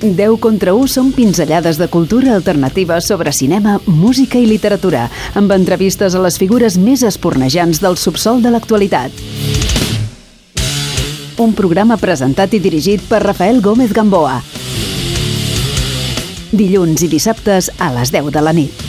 10 contra 1 són pinzellades de cultura alternativa sobre cinema, música i literatura, amb entrevistes a les figures més espornejants del subsol de l'actualitat. Un programa presentat i dirigit per Rafael Gómez Gamboa. Dilluns i dissabtes a les 10 de la nit.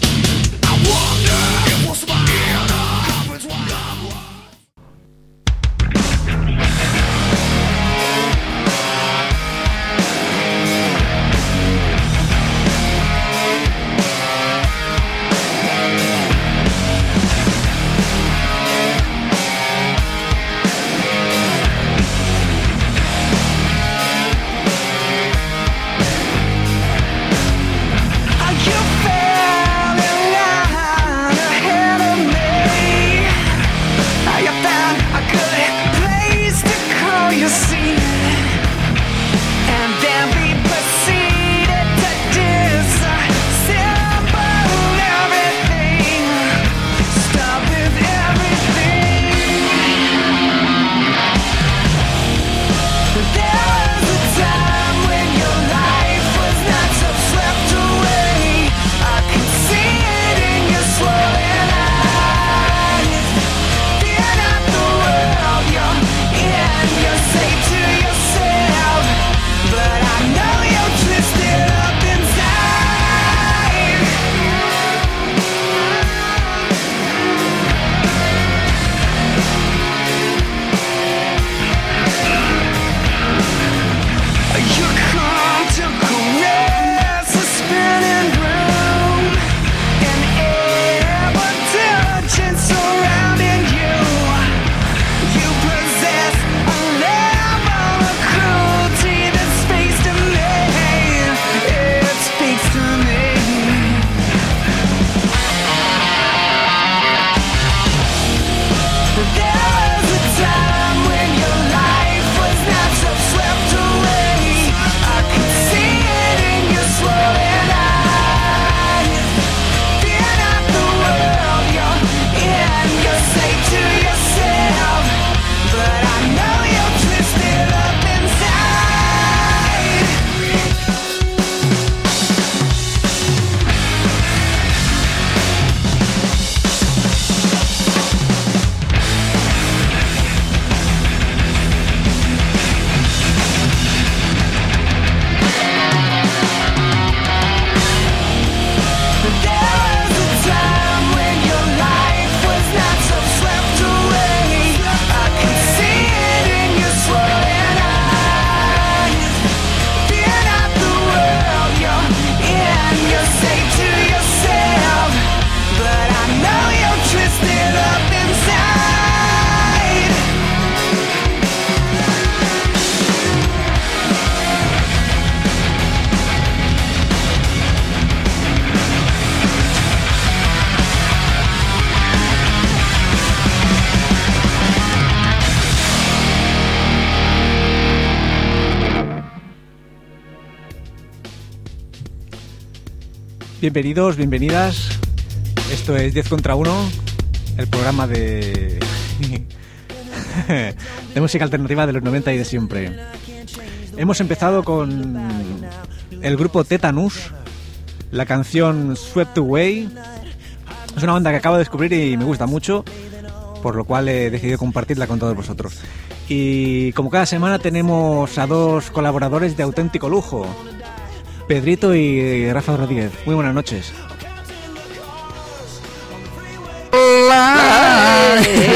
Bienvenidos, bienvenidas. Esto es 10 contra 1, el programa de música alternativa de los 90 y de siempre. Hemos empezado con el grupo Tetanus, la canción Swept Away. Es una banda que acabo de descubrir y me gusta mucho, por lo cual he decidido compartirla con todos vosotros. Y como cada semana tenemos a dos colaboradores de auténtico lujo, Pedrito y Rafa Rodríguez. Muy buenas noches. ¡Hola!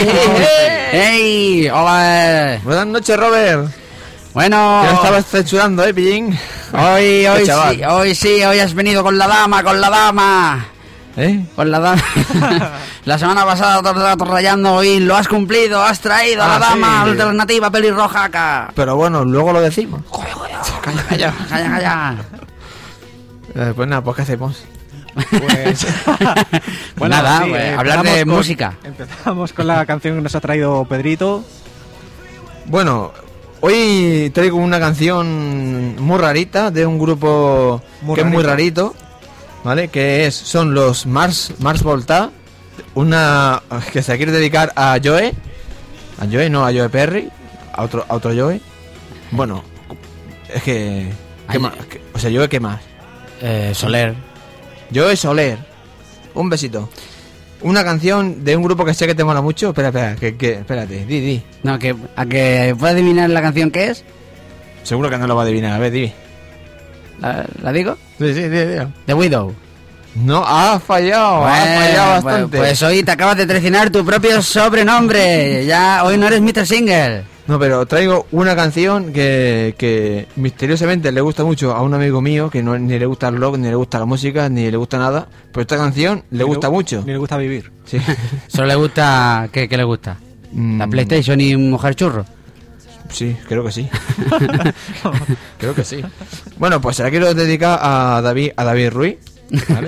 ¡Hey! ¡Hola! Buenas noches, Robert. Bueno... ¿Qué estabas censurando, pillín? Hoy has venido con la dama. ¿Eh? Con la dama. La semana pasada todo el rato rayando, hoy lo has cumplido, has traído a la dama alternativa pelirrojaca. Pero bueno, luego lo decimos. Calla. Pues nada, pues ¿qué hacemos? Pues bueno, nada, sí, hablar de música. Empezamos con la canción que nos ha traído Pedrito. Bueno, hoy traigo una canción muy rarita de un grupo es muy rarito, ¿vale? Son los Mars Volta, una que se quiere dedicar a Joe Perry, a otro Joe. Bueno, es que ¿Qué más? O sea, ¿yo qué más? Soler. Yo Soler. Un besito. Una canción de un grupo que sé que te mola mucho. Espera, espérate, di. No, ¿a que pueda adivinar la canción que es? Seguro que no lo va a adivinar, a ver, di. ¿La digo? Sí, di. The Widow. No, has fallado bastante. Pues hoy te acabas de traicionar tu propio sobrenombre. Ya, hoy no eres Mr. Single. No, pero traigo una canción que misteriosamente le gusta mucho a un amigo mío, que no, ni le gusta el rock, ni le gusta la música, ni le gusta nada. Pero esta canción le gusta mucho. Ni le gusta vivir. Sí. Solo le gusta... ¿Qué le gusta? ¿La PlayStation y mojar churro? Sí, creo que sí. Creo que sí. Bueno, pues se la quiero dedicar a David Ruiz. ¿Vale?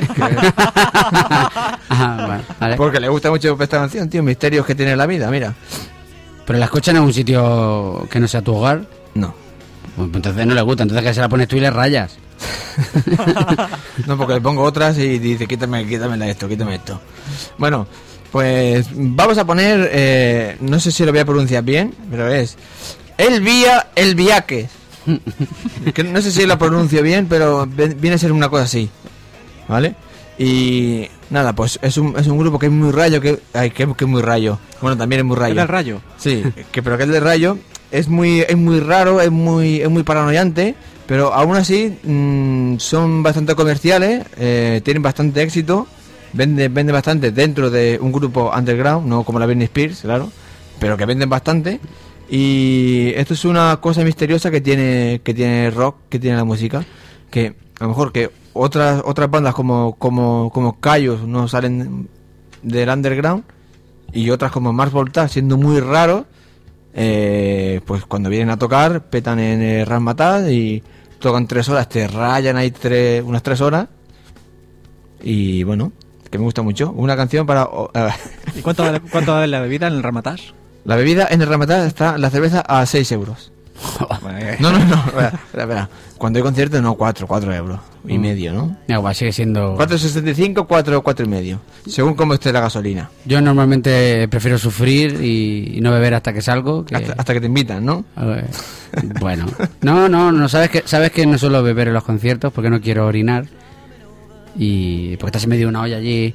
Vale. Porque le gusta mucho esta canción, tío. Misterios que tiene la vida, mira. ¿Pero la escuchan en algún sitio que no sea tu hogar? No. Pues entonces no le gusta, entonces que se la pones tú y le rayas. No, porque le pongo otras y dice, quítame esto. Bueno, pues vamos a poner, no sé si lo voy a pronunciar bien, pero es El Viaque. Que no sé si lo pronuncio bien, pero viene a ser una cosa así, ¿vale? Y nada, pues es un grupo que es muy rayo, que es muy rayo. Bueno, también es muy rayo. ¿El del rayo? Sí, pero que el del rayo es muy raro, es muy paranoiante, pero aún así son bastante comerciales, tienen bastante éxito, venden bastante dentro de un grupo underground, no como la Britney Spears, claro, pero que venden bastante. Y esto es una cosa misteriosa que tiene rock, que tiene la música, que a lo mejor que otras bandas como Caius no salen del underground, y otras como Mars Volta, siendo muy raros, pues cuando vienen a tocar petan en Razzmatazz y tocan 3 horas, te rayan ahí unas 3 horas. Y bueno, que me gusta mucho. Una canción para... ¿Y cuánto vale la bebida en el Razzmatazz? La bebida en el Razzmatazz está la cerveza a 6 euros. No. Espera. Cuando hay concierto, no, 4 euros y medio, ¿no? No, sigue siendo... 4,65, 4 y medio, según cómo esté la gasolina. Yo normalmente prefiero sufrir y no beber hasta que salgo. Hasta que te invitan, ¿no? Bueno. No, sabes que no suelo beber en los conciertos porque no quiero orinar. Y porque estás en medio de una olla allí...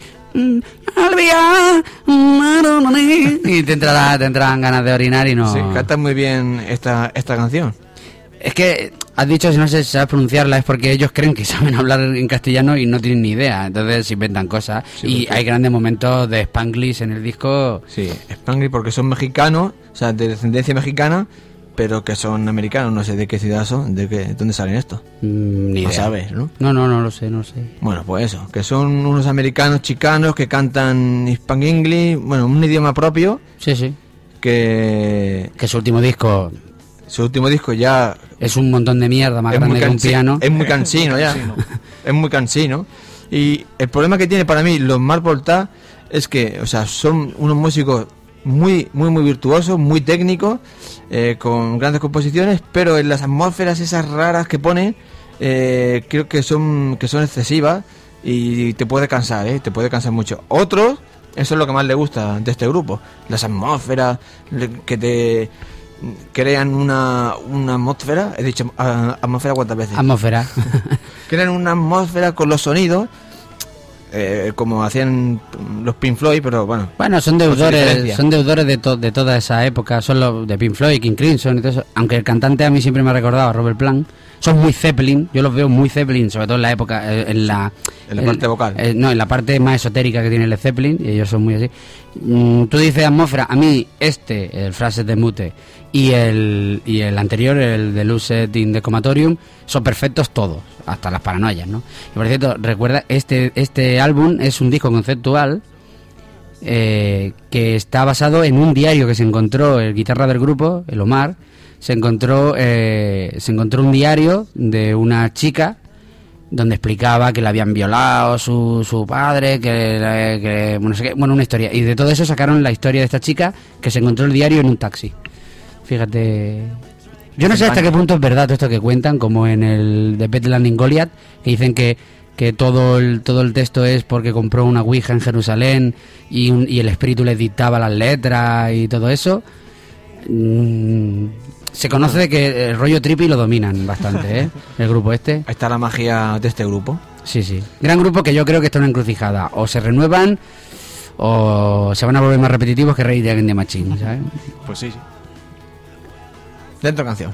Y te entrarán ganas de orinar y no... Sí, cantas muy bien esta canción. Es que has dicho, si no sé si sabes pronunciarla, es porque ellos creen que saben hablar en castellano y no tienen ni idea. Entonces inventan cosas. Sí, y hay grandes momentos de Spanglish en el disco. Sí, Spanglish porque son mexicanos, o sea, de descendencia mexicana, pero que son americanos. No sé de qué ciudad son, dónde salen estos. Ni idea. No sabes, ¿no? No lo sé. Bueno, pues eso, que son unos americanos chicanos que cantan Spanglish, bueno, un idioma propio. Sí. Que su último disco ya... Es un montón de mierda más grande que un piano. Es muy cansino ya. Es muy cansino. Y el problema que tiene para mí los Mars Volta es que, o sea, son unos músicos muy virtuosos, muy técnicos, con grandes composiciones, pero en las atmósferas esas raras que ponen, creo que son excesivas y te puede cansar, te puede cansar mucho. Otros, eso es lo que más le gusta de este grupo, las atmósferas que te crean una atmósfera. He dicho atmósfera cuántas veces. Atmósfera. Crean una atmósfera con los sonidos, como hacían los Pink Floyd, pero bueno. Bueno, son deudores de toda esa época. Son los de Pink Floyd, King Crimson y todo eso. Aunque el cantante a mí siempre me ha recordado a Robert Plant. Son muy Zeppelin, yo los veo muy Zeppelin, sobre todo en la época, en la parte vocal. No, en la parte más esotérica que tiene el Zeppelin, y ellos son muy así. Tú dices atmósfera, a mí el Frases de Mute y el anterior, el de Lucid in the Comatorium, son perfectos todos, hasta las paranoias, ¿no? Y por cierto, recuerda, este álbum es un disco conceptual que está basado en un diario que se encontró el guitarra del grupo, el Omar. Se encontró un diario de una chica donde explicaba que le habían violado su padre, que no sé qué, bueno, una historia. Y de todo eso sacaron la historia de esta chica que se encontró el diario en un taxi. Fíjate. Yo no sé hasta qué punto es verdad todo esto que cuentan, como en el de Beth Landing Goliath, que dicen que todo el texto es porque compró una ouija en Jerusalén y el espíritu les dictaba las letras y todo eso. Se conoce de que el rollo trippy lo dominan bastante, ¿eh? El grupo este. Ahí está la magia de este grupo. Sí, sí. Gran grupo que yo creo que está en una encrucijada. O se renuevan o se van a volver más repetitivos que Rage Against the Machine, ¿sabes? Pues sí, sí. Dentro canción.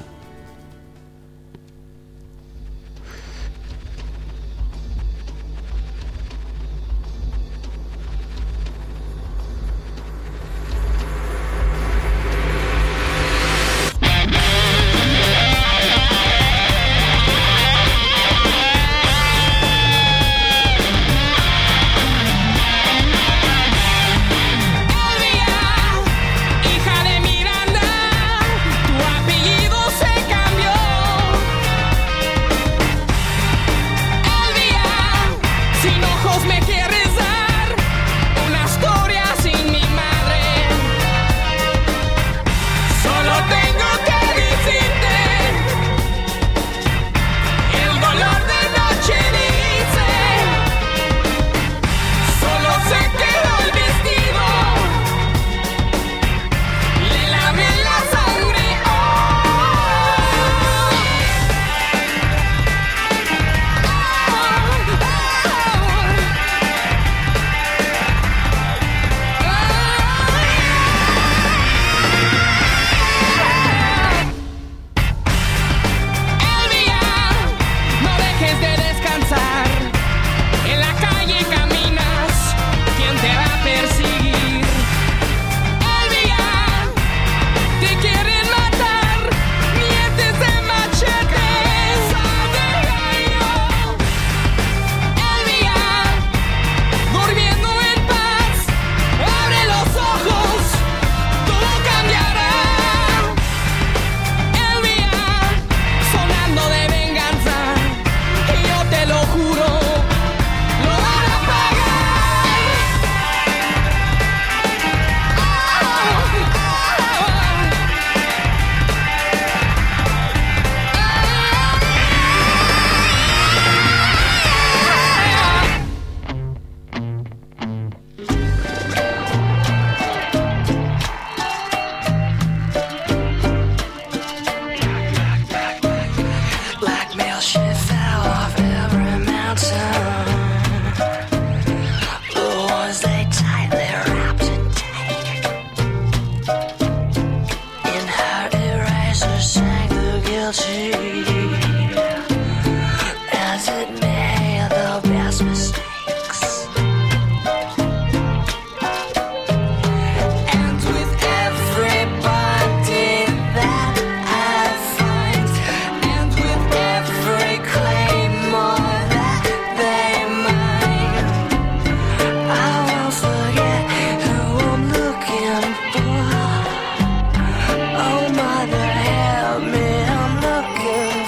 Oh, mother, help me, I'm looking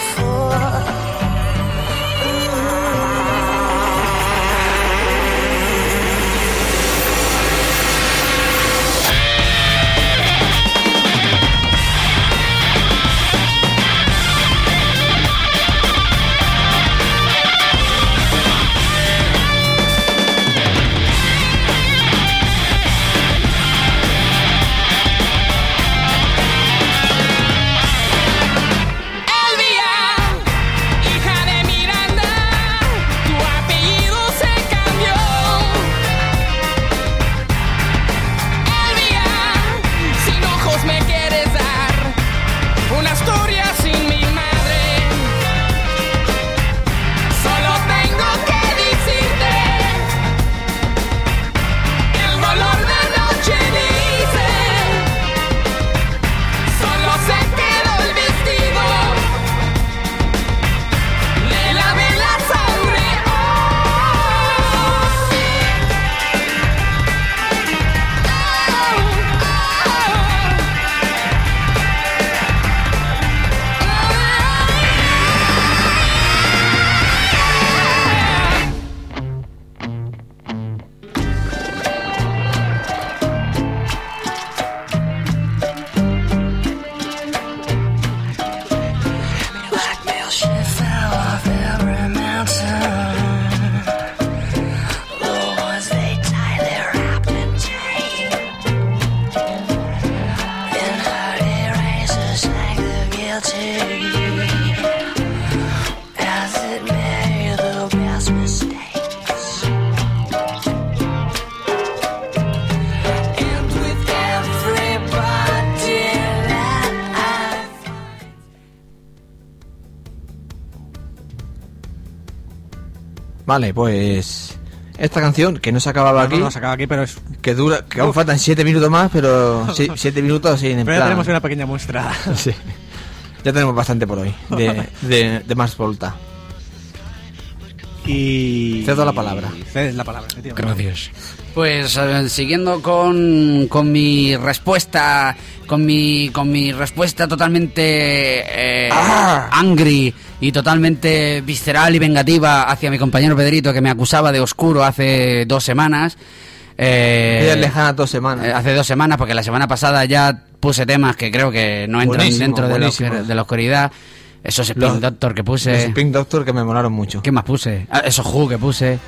Vale, pues esta canción que no se acababa aquí. No se acaba aquí, pero es que dura, que aún faltan 7 minutos más, pero 7 minutos sin en pero plan. ya tenemos una pequeña muestra. Sí. Ya tenemos bastante por hoy de Mars Volta. Y cedo la palabra. Cedes la palabra. Gracias. Pues siguiendo con mi respuesta, con mi respuesta totalmente angry y totalmente visceral y vengativa hacia mi compañero Pedrito, que me acusaba de oscuro hace 2 semanas. Lejana 2 semanas. Hace 2 semanas, porque la semana pasada ya puse temas que creo que no entran dentro de la oscuridad. Esos Spin Doctor que puse. Los Spin Doctor que me molaron mucho. ¿Qué más puse? Esos Who que puse.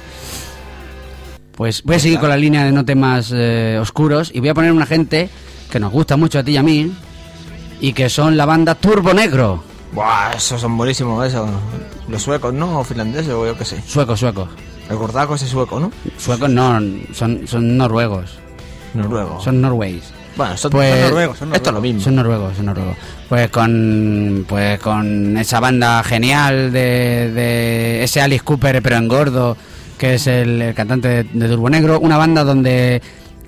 Pues voy a seguir con la línea de no temas oscuros y voy a poner una gente que nos gusta mucho a ti y a mí, y que son la banda Turbo Negro. Buah, esos son buenísimos, esos. Los suecos, ¿no? O finlandeses, o yo qué sé. Suecos. El gordaco ese sueco, ¿no? Suecos no, son noruegos. Noruegos. Son norways. Bueno, son noruegos. Esto es lo mismo. Son noruegos. Pues con esa banda genial de ese Alice Cooper, pero en gordo, que es el cantante de Turbo Negro. Una banda donde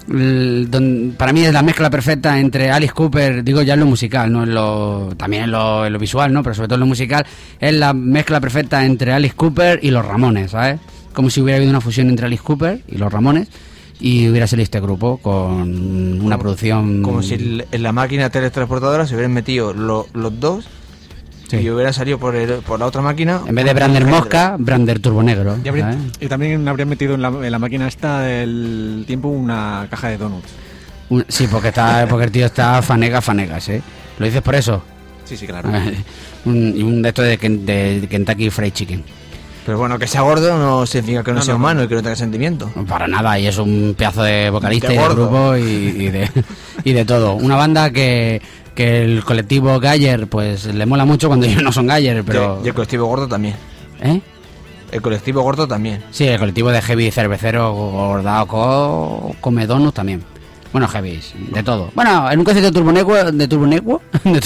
para mí es la mezcla perfecta entre Alice Cooper, digo ya en lo musical, no también en lo visual, ¿no? Pero sobre todo en lo musical, es la mezcla perfecta entre Alice Cooper y los Ramones, ¿sabes? Como si hubiera habido una fusión entre Alice Cooper y los Ramones, y hubiera salido este grupo con una producción... Como si en la máquina teletransportadora se hubieran metido los dos, sí, y hubiera salido por la otra máquina... En vez de Brander Mosca, Brander Turbo Negro. Y también habrían metido en la máquina esta del tiempo una caja de donuts. Sí, porque el tío está fanegas, ¿eh? ¿Lo dices por eso? Sí, claro. Un de esto de Kentucky Fried Chicken. Pero bueno, que sea gordo no significa que no sea humano y que no tenga sentimiento. Para nada, y es un pedazo de vocalista y de grupo y de todo. Una banda que el colectivo Galler pues le mola mucho cuando ellos no son Galler, pero... Y el colectivo gordo también. ¿Eh? El colectivo gordo también. Sí, el colectivo de heavy cervecero gordao come donuts también. Bueno, heavies, de todo. Bueno, en un concierto de Turbo Negro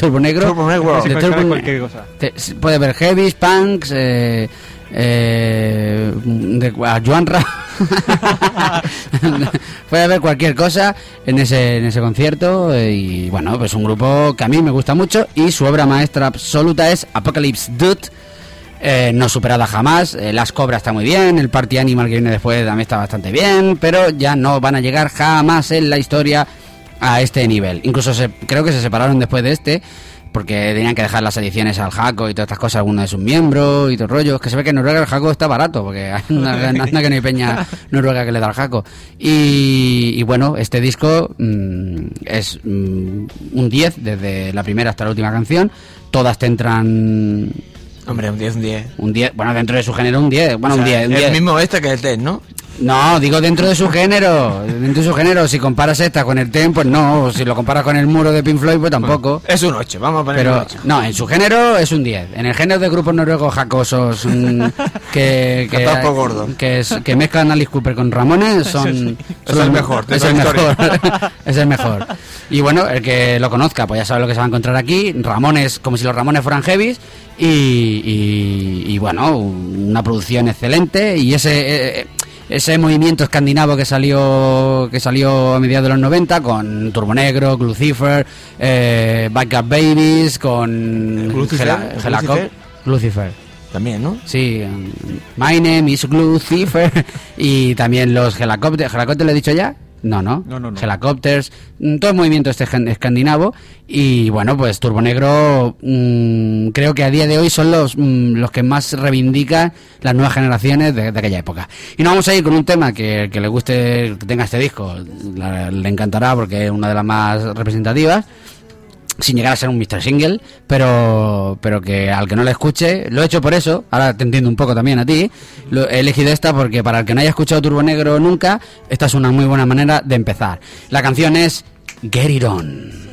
cualquier cosa. Puede haber heavies, punks, Juanra. Puede haber cualquier cosa en ese concierto, y bueno, pues un grupo que a mí me gusta mucho, y su obra maestra absoluta es Apocalypse Dude. No superada jamás. Las Cobras está muy bien, el Party Animal que viene después también está bastante bien, pero ya no van a llegar jamás en la historia a este nivel. Incluso creo que se separaron después de porque tenían que dejar las ediciones al Jaco y todas estas cosas, algunos de sus miembros y todo el rollo. Es que se ve que en Noruega el Jaco está barato, porque anda que no hay peña Noruega que le da al Jaco. Y bueno, este disco es un 10 desde la primera hasta la última canción. Todas te entran... Hombre, un 10. Un 10, bueno, dentro de su género un 10. Bueno, o sea, un 10. El mismo que el TEN, ¿no? No, digo dentro de su género. Dentro de su género, si comparas esta con el TEN, pues no. Si lo comparas con el Muro de Pink Floyd, pues tampoco. Es un 8, vamos a poner un 8. No, en su género es un 10. En el género de grupos noruegos jacosos que mezclan Alice Cooper con Ramones, es el mejor. Es el mejor. Y bueno, el que lo conozca, pues ya sabe lo que se va a encontrar aquí. Ramones, como si los Ramones fueran heavies. Y bueno, una producción excelente, y ese movimiento escandinavo que salió a mediados de los 90 con Turbo Negro, Lucifer, Backup Babies, con Lucifer también, ¿no? Sí, My Name is Lucifer, y también los Helicopters. ¿Helicopters lo he dicho ya? No. Helicopters, todo el movimiento escandinavo. Y bueno, pues Turbo Negro creo que a día de hoy son los que más reivindican las nuevas generaciones de aquella época. Y nos vamos a ir con un tema que le guste, que tenga este disco, le encantará porque es una de las más representativas, sin llegar a ser un Mr. Single, pero que al que no la escuche, lo he hecho por eso, ahora te entiendo un poco también a ti, he elegido esta porque para el que no haya escuchado Turbo Negro nunca, esta es una muy buena manera de empezar. La canción es Get It On.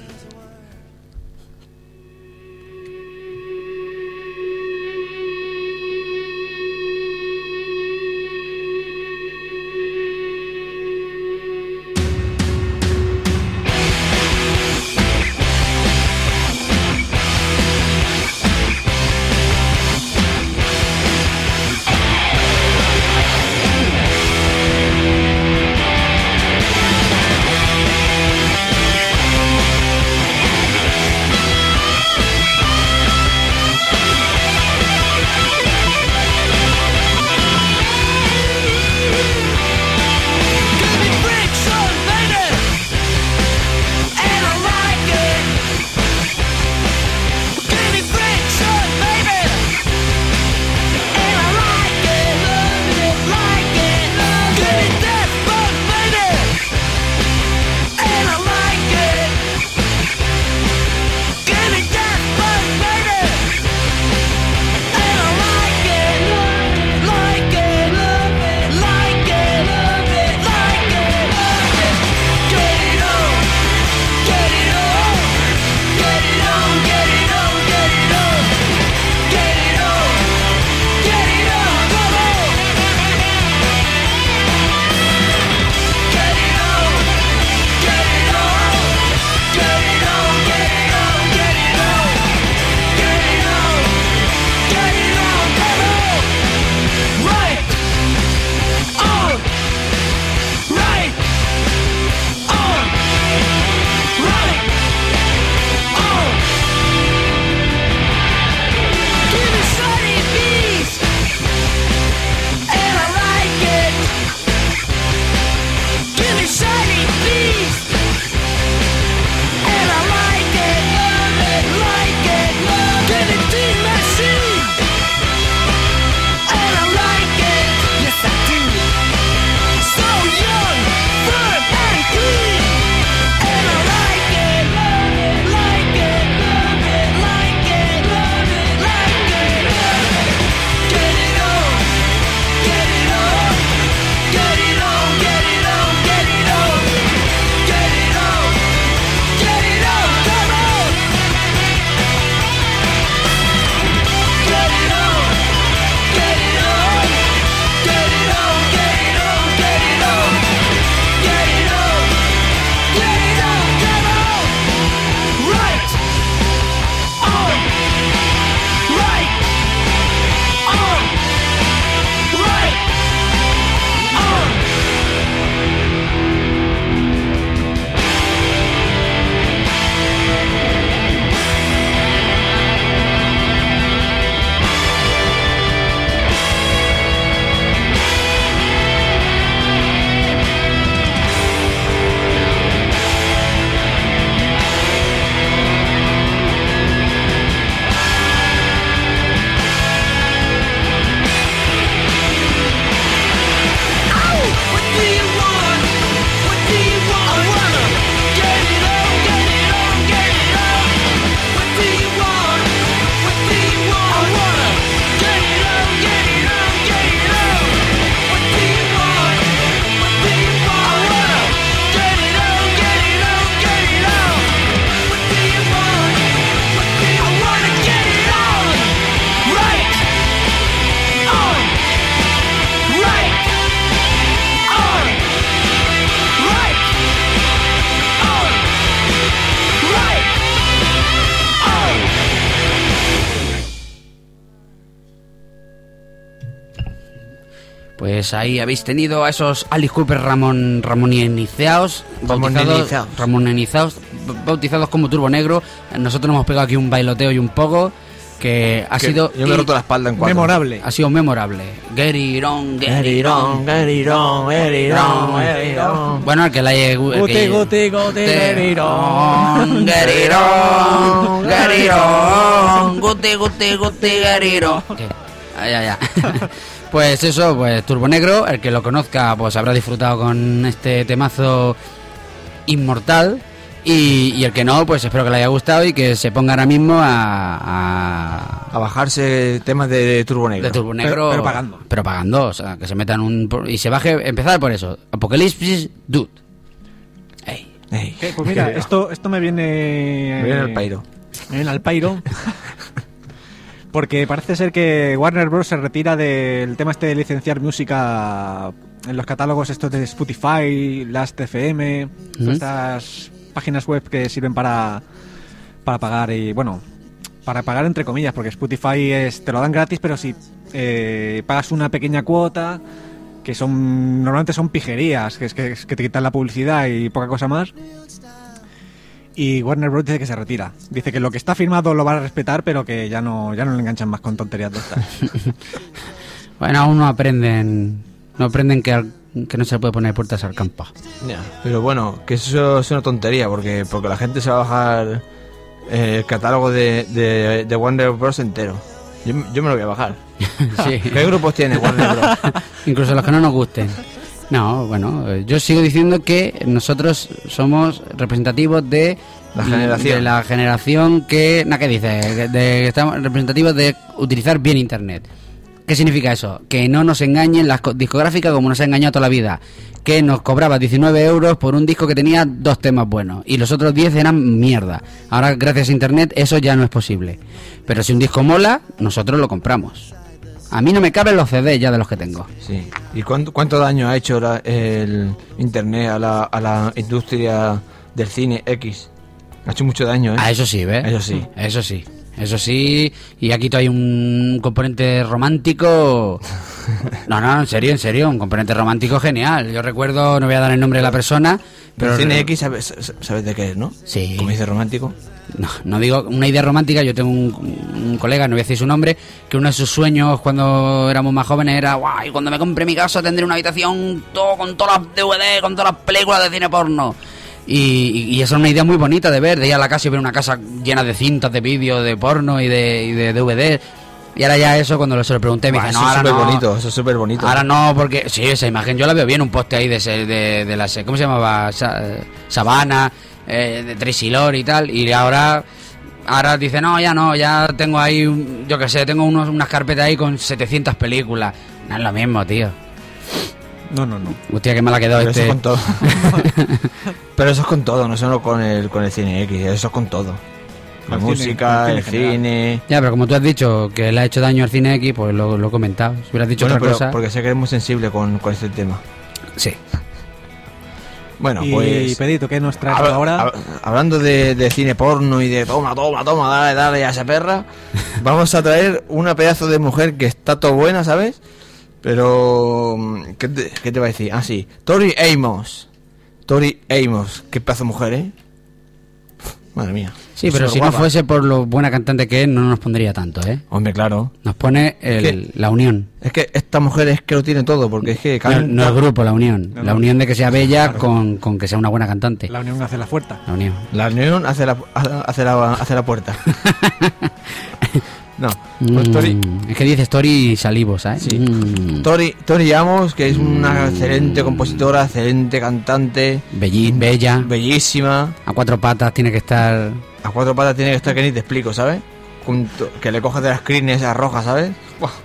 Pues ahí habéis tenido a esos Alice Cooper ramonianizados, bautizados como Turbo Negro. Nosotros nos hemos pegado aquí un bailoteo y un poco que ha sido... Yo me he roto la espalda en cuatro. Memorable. Ha sido memorable. Get it on, get it on, get it on, get it on, get it on. Bueno, el que la haya... Guti, get it on. Get it on, get it on. Guti, get it on. Ya. Pues eso, pues Turbo Negro, el que lo conozca pues habrá disfrutado con este temazo inmortal. Y el que no, pues espero que le haya gustado y que se ponga ahora mismo a bajarse temas de Turbo Negro. De Turbo Negro. Pero pagando, o sea, que se metan y se baje, empezar por eso. Apocalipsis Dude. Ey. Pues mira, esto me viene... Me viene al pairo. Me viene al pairo. Porque parece ser que Warner Bros. Se retira del tema este de licenciar música en los catálogos estos de Spotify, Last.fm, estas páginas web que sirven para pagar y bueno, para pagar entre comillas, porque Spotify te lo dan gratis, pero si pagas una pequeña cuota, que normalmente son pijerías, que te quitan la publicidad y poca cosa más. Y Warner Bros. Dice que se retira. Dice que lo que está firmado lo va a respetar, pero que ya no le enganchan más con tonterías de estas. Bueno, aún no aprenden que no se puede poner puertas al campo. Ya, pero bueno, que eso es una tontería, porque la gente se va a bajar el catálogo de Warner Bros. Entero. Yo me lo voy a bajar. Sí. ¿Qué grupos tiene Warner Bros.? Incluso los que no nos gusten. No, bueno, yo sigo diciendo que nosotros somos representativos de la generación que... ¿Qué dices? Estamos representativos de utilizar bien Internet. ¿Qué significa eso? Que no nos engañen las discográficas como nos ha engañado toda la vida. Que nos cobraba 19 euros por un disco que tenía 2 temas buenos y los otros 10 eran mierda. Ahora, gracias a Internet, eso ya no es posible. Pero si un disco mola, nosotros lo compramos. A mí no me caben los CDs ya de los que tengo. Sí. ¿Y cuánto daño ha hecho el Internet a la industria del cine X? Ha hecho mucho daño, ¿eh? Eso sí, ¿ves? Eso sí, y aquí hay un componente romántico. No, en serio, un componente romántico genial. Yo recuerdo, no voy a dar el nombre de la persona, pero... El cine X, ¿sabes de qué es, no? Sí. ¿Cómo dice romántico? No digo una idea romántica. Yo tengo un colega, no voy a decir su nombre, que uno de sus sueños cuando éramos más jóvenes era: guay, cuando me compre mi casa tendré una habitación con todas las DVD, con todas las películas de cine porno. Y esa es una idea muy bonita de ver, de ir a la casa y ver una casa llena de cintas de vídeo, de porno y de DVD. Y ahora ya eso, cuando se lo pregunté, me dice: no, ahora no. Eso es súper bonito. Ahora no, porque sí, esa imagen yo la veo bien, un poste ahí de la... ¿Cómo se llamaba? Sabana, de Tracy Lord y tal. Y ahora dice: ya tengo ahí, yo qué sé, tengo unas carpetas ahí con 700 películas. No es lo mismo, tío. No. Hostia, qué mal ha quedado pero este. Eso es con todo. Pero eso es con todo, no solo con el cine X, eso es con todo. La música, el cine. Ya, pero como tú has dicho que le ha hecho daño al cine X, pues lo he comentado. Si hubieras dicho otra cosa. Porque sé que eres muy sensible con este tema. Sí. Bueno, y pues... Pedito, ¿qué nos traes ahora? Hablando de cine porno y de toma, dale a esa perra, vamos a traer una pedazo de mujer que está todo buena, ¿sabes? Pero... ¿Qué te va a decir? Ah, sí. Tori Amos, qué pedazo de mujer, ¿eh? Madre mía. Sí, pero si guapa. No fuese por lo buena cantante que es, no nos pondría tanto, ¿eh? Hombre, claro. Nos pone la unión. Es que esta mujer es que lo tiene todo, porque es que... No el grupo, la unión. No. La unión de que sea bella, claro. con que sea una buena cantante. La unión hace la fuerza. La unión hace la puerta. No, pues es que dices Tori salivo, ¿sabes? Sí. Tori Amos, que es una excelente compositora, excelente cantante, bella, bellísima. A 4 patas tiene que estar. A 4 patas tiene que estar, que ni te explico, ¿sabes? Que le cojas de las crines esas rojas, ¿sabes?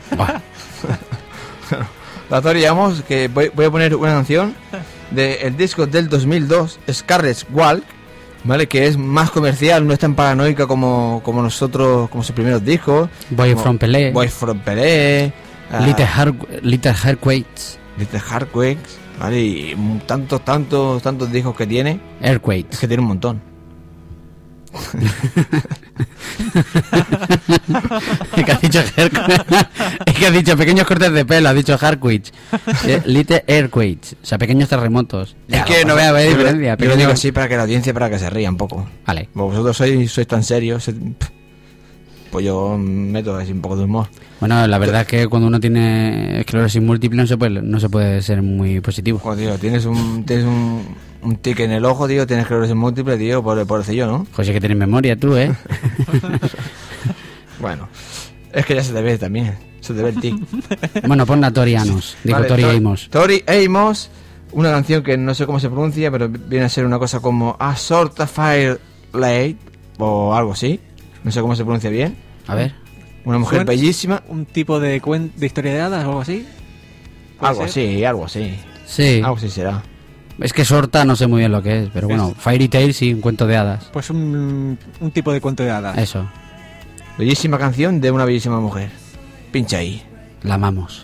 La Tori Amos, que voy a poner una canción del disco del 2002, Scarlet's Walk, ¿vale? Que es más comercial, no es tan paranoica como nosotros, como sus primeros discos. Boys from Pelé, Little Heartquakes, ¿vale? Y tantos discos que tiene. Earthquakes. Es que tiene un montón. Es que has dicho es que has dicho pequeños cortes de pelo, has dicho hardquakes. Little earthquakes, o sea, pequeños terremotos. Ya, es que no voy a ver diferencia. Yo lo digo así para que la audiencia, para que se ría un poco. Vale. Vosotros sois tan serios, pues yo meto así un poco de humor. Bueno, la verdad es que cuando uno tiene esclerosis múltiple no se puede ser muy positivo. Joder, tío, tienes un tic en el ojo, tío, tienes esclerosis múltiple, tío, por el yo, ¿no? Pues sí que tienes memoria tú, ¿eh? Bueno, es que ya se te ve también, se te ve el tic. Bueno, pon a Tori Amos, digo vale, Tori Amos. Tori Amos, una canción que no sé cómo se pronuncia, pero viene a ser una cosa como A Sort of Fire Late, o algo así, no sé cómo se pronuncia bien. A ver. Una mujer bellísima. ¿Un tipo de historia de hadas o algo así? Algo así. Sí. Algo así será. Es que Sorta no sé muy bien lo que es, pero bueno, Fairy Tail sí, un cuento de hadas. Pues un tipo de cuento de hadas. Eso. Bellísima canción de una bellísima mujer. Pincha ahí. La amamos.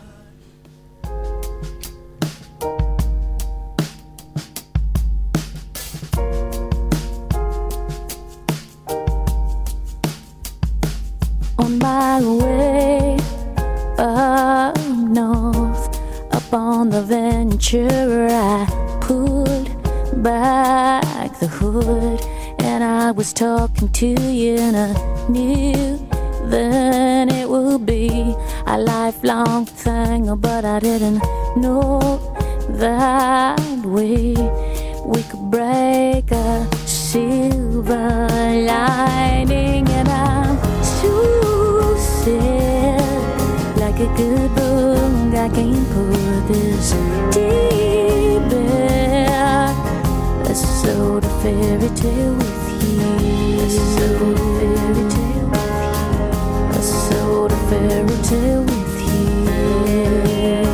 On my way up north, up on the Ventura, I pulled back the hood and I was talking to you, and I knew then it would be a lifelong thing, but I didn't know that we could break a silver lining, and I'm so sad, like a good book, I can't put this deep back. A sort of fairy tale with you, a sort of fairy tale with you, a sort of fairy tale with you.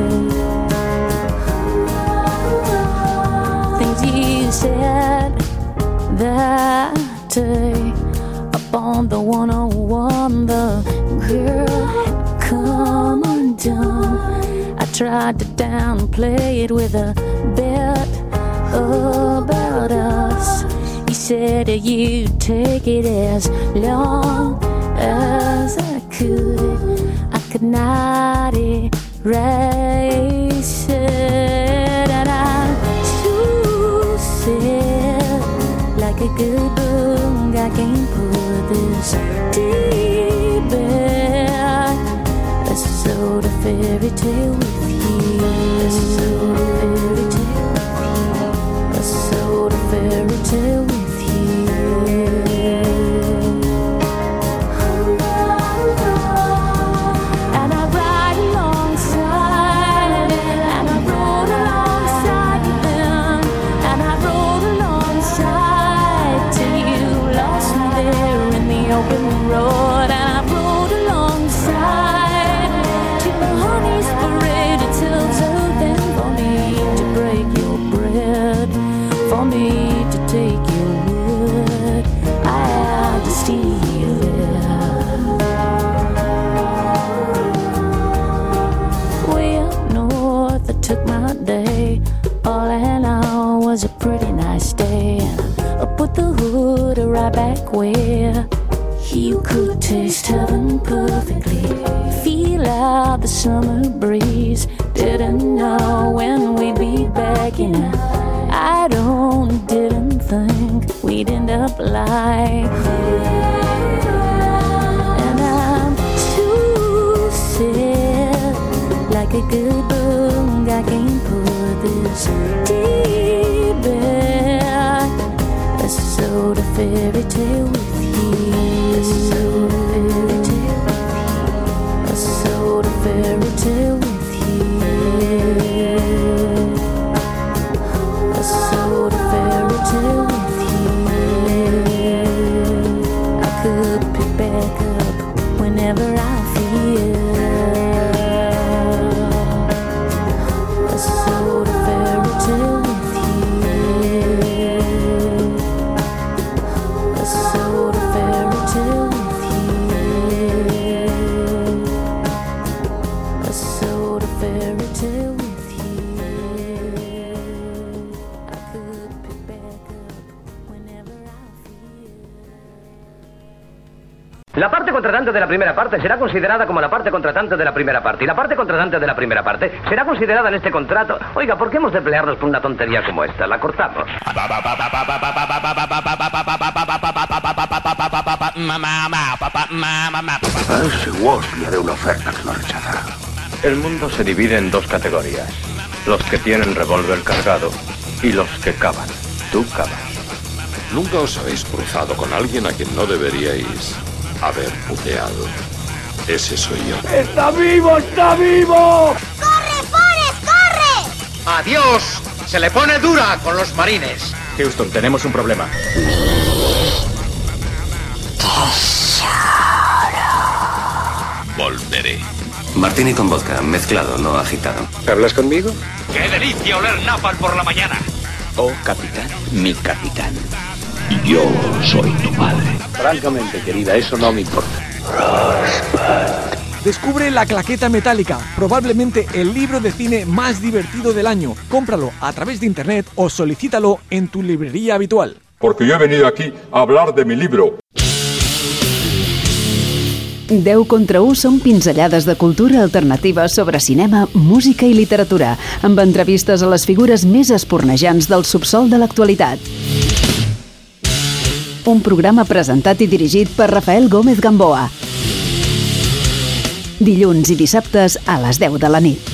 Things you said that day up on the 101, the girl had come undone. I tried to downplay it with a bet about us. He said you'd take it as long as I could not erase it, and I'm so sad, like a good book, I can't put this deep back. A sort of fairy tale with you, a sort of fairy tale with you, a sort of fairy tale with you. And I ride alongside, and I rode alongside them, and I rode alongside till you lost me there in the open road, and I rode alongside till the honey's parade till then for me to break your bread, for me to take your wood, I had to steal it. Way up north I took my day, all in all was a pretty nice day, and I put the hood right back where you could taste heaven perfectly, feel out the summer breeze, didn't know when we'd be back, and I didn't think we'd end up like this. And I'm too sad, like a good book, I can't put this deep back. A sort of fairy tale with you, a sort of fairy tale with you, a sort of fairy tale with you, a sort of fairy tale with you. I could pick back up whenever I feel a sort of fairy tale with you, a sort of fairy tale with you, a sort of fairy tale with you. I could pick back up whenever I feel. contratante de la primera parte será considerada como la parte contratante de la primera parte. Y la parte contratante de la primera parte será considerada en este contrato. Oiga, ¿por qué hemos de pelearnos por una tontería como esta? La cortamos. Ese Wosley haré una oferta que no rechazará. El mundo se divide en dos categorías. Los que tienen revólver cargado y los que cavan. Tú cavas. Nunca os habéis cruzado con alguien a quien no deberíais haber puteado. Ese soy yo. ¡Está vivo! ¡Está vivo! ¡Corre, Forrest, corre! ¡Adiós! Se le pone dura con los marines. Houston, tenemos un problema. Volveré. Martini con vodka, mezclado, no agitado. ¿Hablas conmigo? ¡Qué delicia oler napalm por la mañana! Oh, capitán, mi capitán. Yo soy tu padre. Francamente, querida, eso no me importa. Descubre La Claqueta Metálica, probablemente el libro de cine más divertido del año. Cómpralo a través de internet o solicítalo en tu librería habitual. Porque yo he venido aquí a hablar de mi libro. 10 contra 1 són pinzellades de cultura alternativa sobre cinema, música i literatura, amb entrevistes a les figures més espornejants del subsol de l'actualitat. Un programa presentat i dirigit per Rafael Gómez Gamboa. Dilluns i dissabtes a les 10 de la nit.